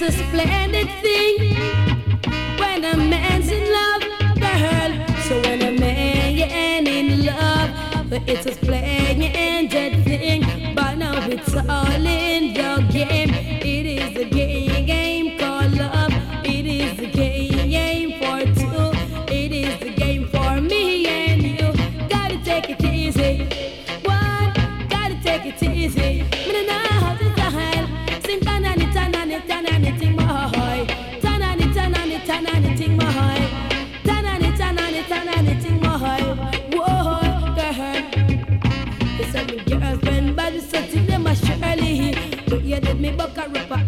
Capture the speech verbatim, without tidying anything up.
a splendid thing when a man's in love, girl. So when a man in love, it's a splendid thing. But now it's all in the game. It is a game, game called love. It is a game for two. It is a game for me and you. Gotta take it easy. One, gotta take it easy. Me know how to style. Sing tan and it, tan and it, tan and it, ting my boy. Tan and it, tan and it, tan and it, ting my boy. Tan and it, tan and it, tan and it, ting my boy. Whoa, girl. It's a new girlfriend, but it's something them a Shirley. But you did me buck a ripper